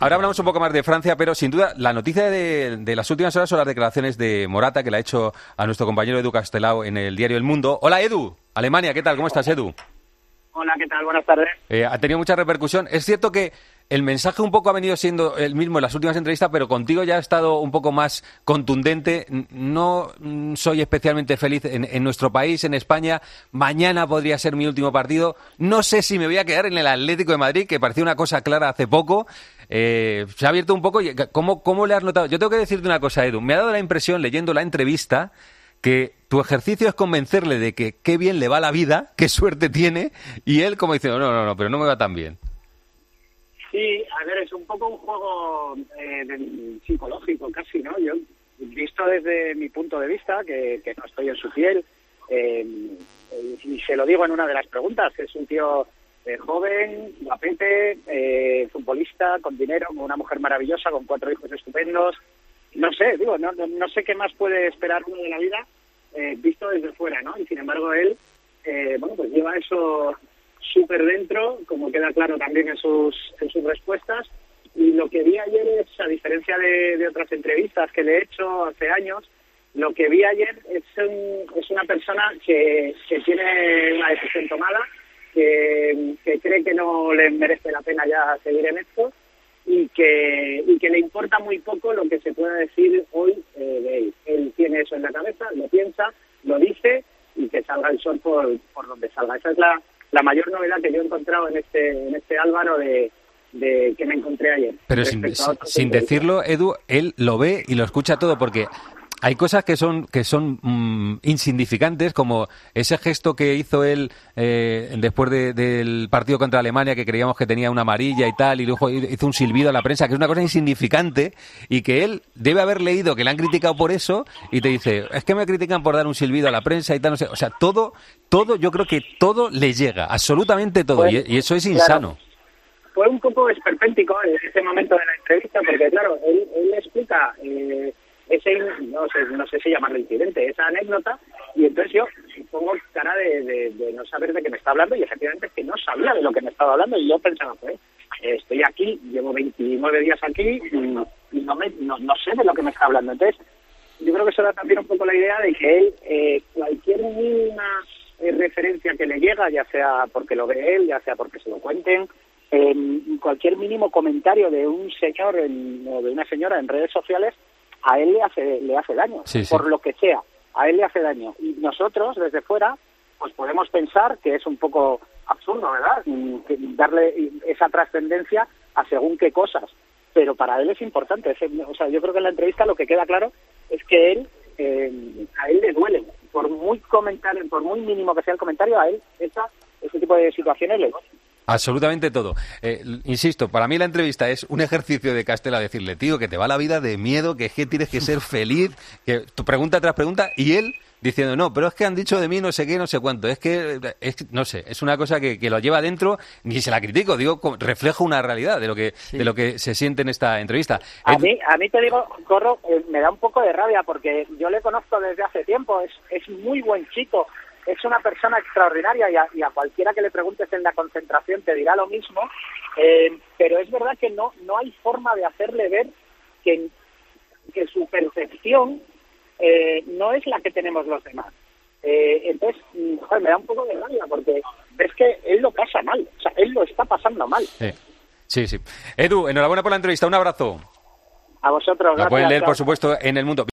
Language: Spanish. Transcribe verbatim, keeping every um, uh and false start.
Ahora hablamos un poco más de Francia, pero sin duda la noticia de, de las últimas horas son las declaraciones de Morata, que le ha hecho a nuestro compañero Edu Castelao en el diario El Mundo. Hola, Edu. Alemania, ¿qué tal? ¿Cómo estás, Edu? Hola, ¿qué tal? Buenas tardes. Eh, ha tenido mucha repercusión. Es cierto que el mensaje un poco ha venido siendo el mismo en las últimas entrevistas, pero contigo ya ha estado un poco más contundente. No soy especialmente feliz en, en nuestro país, en España. Mañana podría ser mi último partido. No sé si me voy a quedar en el Atlético de Madrid, que parecía una cosa clara hace poco. Eh, se ha abierto un poco. ¿Cómo, cómo le has notado? Yo tengo que decirte una cosa, Edu. Me ha dado la impresión, leyendo la entrevista, que tu ejercicio es convencerle de que qué bien le va la vida, qué suerte tiene, y él como diciendo, no, no, no, pero no me va tan bien. Sí, a ver, es un poco un juego eh, de, psicológico casi, ¿no? Yo, visto desde mi punto de vista, que, que no estoy en su piel, eh, y se lo digo en una de las preguntas, es un tío eh, joven, guapete, eh, futbolista, con dinero, con una mujer maravillosa, con cuatro hijos estupendos. No sé, digo, no, no, no sé qué más puede esperar uno de la vida eh, visto desde fuera, ¿no? Y sin embargo él, eh, bueno, pues lleva eso súper dentro, como queda claro también en sus en sus respuestas. Y lo que vi ayer es, a diferencia de, de otras entrevistas que le he hecho hace años, lo que vi ayer es, un, es una persona que, que tiene una decisión tomada, que, que cree que no le merece la pena ya seguir en esto, y que y que le importa muy poco lo que se pueda decir hoy eh, de él. Él tiene eso en la cabeza, lo piensa, lo dice, y que salga el sol por, por donde salga. Esa es la, la mayor novedad que yo he encontrado en este en este Álvaro de, de que me encontré ayer. Pero sin, sin decirlo, Edu, él lo ve y lo escucha todo, porque hay cosas que son que son mmm, insignificantes, como ese gesto que hizo él eh, después de, del partido contra Alemania, que creíamos que tenía una amarilla y tal, y luego hizo un silbido a la prensa, que es una cosa insignificante, y que él debe haber leído que le han criticado por eso, y te dice, es que me critican por dar un silbido a la prensa y tal, no sé. O sea, todo, todo, yo creo que todo le llega, absolutamente todo, pues, y, y eso es insano. Claro. Fue un poco esperpéntico en ese momento de la entrevista, porque claro, él, él explica... Eh, ese, no sé, no sé si llamarlo incidente, esa anécdota, y entonces yo pongo cara de, de, de no saber de qué me está hablando, y efectivamente es que no sabía de lo que me estaba hablando, y yo pensaba, pues, estoy aquí, llevo veintinueve días aquí, y, y no, me, no, no sé de lo que me está hablando. Entonces, yo creo que eso da también un poco la idea de que él, eh, cualquier mínima eh, referencia que le llega, ya sea porque lo ve él, ya sea porque se lo cuenten, eh, cualquier mínimo comentario de un señor en, o de una señora en redes sociales, a él le hace le hace daño, sí, sí. Por lo que sea, a él le hace daño. Y nosotros, desde fuera, pues podemos pensar que es un poco absurdo, ¿verdad? Darle esa trascendencia a según qué cosas. Pero para él es importante. O sea, yo creo que en la entrevista lo que queda claro es que él, eh, a él le duele. Por muy comentario, por muy mínimo que sea el comentario, a él esa, ese tipo de situaciones le duele. Absolutamente todo. Eh, insisto, para mí la entrevista es un ejercicio de Castelao, decirle, tío, que te va la vida de miedo, que es que tienes que ser feliz, que tu pregunta tras pregunta, y él diciendo, no, pero es que han dicho de mí no sé qué, no sé cuánto, es que, es, no sé, es una cosa que, que lo lleva dentro, ni se la critico, digo, refleja una realidad de lo que sí. de lo que se siente en esta entrevista. A mí, a mí te digo, Corro, eh, me da un poco de rabia, porque yo le conozco desde hace tiempo, es, es muy buen chico, es una persona extraordinaria, y a, y a cualquiera que le preguntes en la concentración te dirá lo mismo, eh, pero es verdad que no no hay forma de hacerle ver que, que su percepción eh, no es la que tenemos los demás. Eh, entonces, joder, me da un poco de rabia, porque es que él lo pasa mal, o sea, él lo está pasando mal. Sí, sí, sí. Edu, enhorabuena por la entrevista, un abrazo. A vosotros, gracias. La pueden leer, por supuesto, en El Mundo.